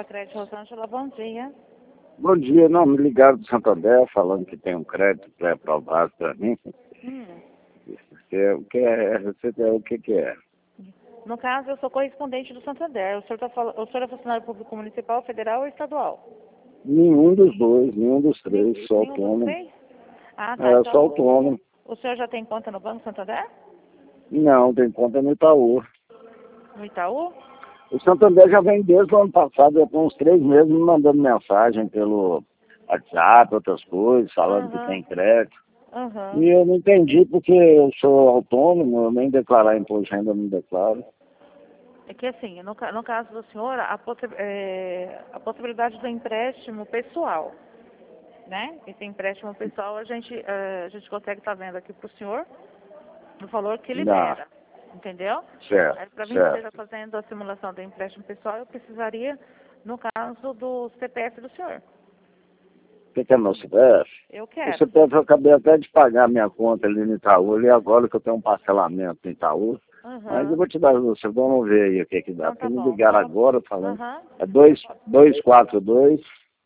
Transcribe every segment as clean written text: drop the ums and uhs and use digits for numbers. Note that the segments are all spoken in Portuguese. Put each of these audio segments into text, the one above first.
Alfa Crédito Rosângela, bom dia. Bom dia, não, me ligaram do Santander falando que tem um crédito pré-aprovado para mim. O que é? No caso, eu sou correspondente do Santander. O senhor é funcionário público municipal, federal ou estadual? Nenhum dos dois, nenhum dos três, só Nenhum dos autônomo. três? Ah, tá. É, Então, só autônomo. o senhor já tem conta no Banco Santander? Não, tem conta no Itaú. No Itaú? O Santander já vem desde o ano passado, já tem uns 3 meses me mandando mensagem pelo WhatsApp, outras coisas, falando que tem crédito. E eu não entendi porque eu sou autônomo, eu nem declarar imposto de renda, eu não declaro. É que assim, no caso do senhor, a possibilidade do empréstimo pessoal, né? Esse empréstimo pessoal a gente consegue estar vendo aqui para o senhor no valor que libera, entendeu? Certo, Para mim esteja certo. fazendo a simulação do empréstimo pessoal, eu precisaria, no caso do CPF do senhor. O que é meu CPF? Eu O quero. CPF eu acabei até de pagar minha conta ali no Itaú, ali agora que eu tenho um parcelamento no Itaú. Mas eu vou te dar, você vamos ver aí o que que dá. Então, Porque tá me bom. ligaram agora falando. É Então, 242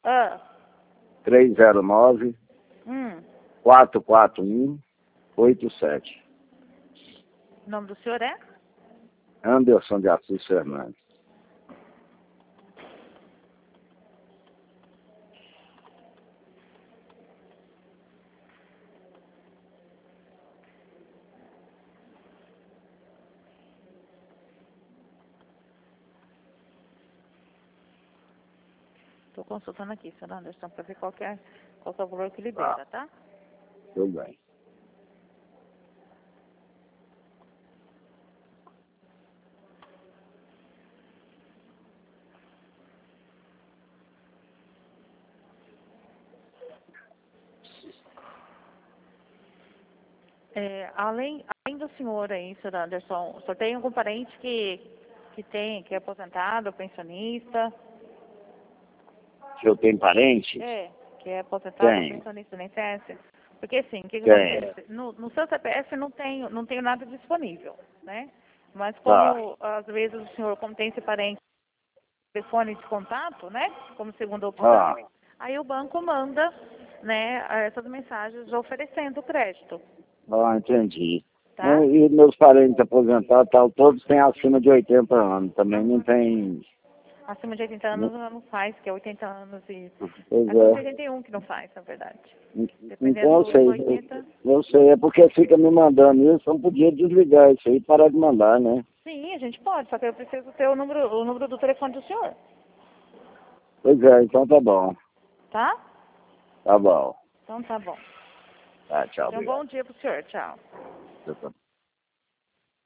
309 441 87. o nome do senhor é? Anderson de Assis Fernandes. Estou consultando aqui, senhor Anderson, para ver qual é o valor que libera, tá? Tudo bem. Além do senhor aí, senhor Anderson, o senhor tem algum parente que é aposentado, pensionista? Se eu tenho parente? Que é aposentado, Tenho. pensionista, nem INSS? Porque assim, o que Tenho. acontece? No seu CPF não tenho nada disponível, né? Mas Tá. como às vezes o senhor, como tem esse parente, telefone de contato, né? Como segunda opção, aí o banco manda, né, essas mensagens oferecendo crédito, Entendi. tá? E meus parentes aposentados, tal, todos têm acima de 80 anos. Também não tem. Acima de 80 anos não faz, que é 80 anos e... Pois Acima de é. 81 que não faz, na verdade. Então eu Dependendo dos sei. 80... Eu sei, é porque fica me mandando isso, eu não podia desligar isso aí e parar de mandar, né? Sim, a gente pode, só que eu preciso ter o número do telefone do senhor, Pois é, então tá bom. tá? Tá bom. Então tá bom. Tá, tchau, Então, obrigado. bom dia pro senhor, tchau. Eu tô-